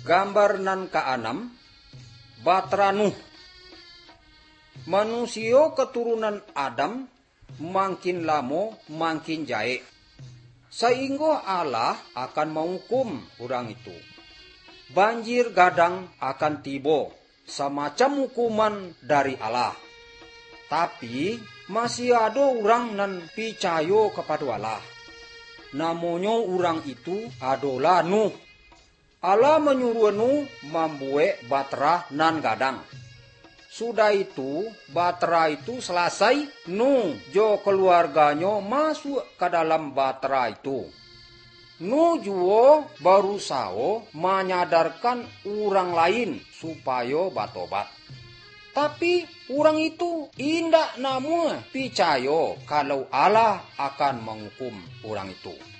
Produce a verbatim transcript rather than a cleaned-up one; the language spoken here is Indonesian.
Gambar nan keenam, Batra Nuh. Manusia keturunan Adam makin lamo makin jae. Sehingga Allah akan menghukum orang itu. Banjir gadang akan tiba, semacam hukuman dari Allah. Tapi masih ada orang nan percaya kepada Allah. Namanya orang itu adalah Nuh. Allah menyuruh Nuh membuat batra nan gadang. Sudah itu, batra itu selesai, Nuh jo keluarganya masuk ke dalam batra itu. Nuh juga berusaha menyadarkan orang lain supaya batobat. Tapi orang itu indak namun percaya kalau Allah akan menghukum orang itu.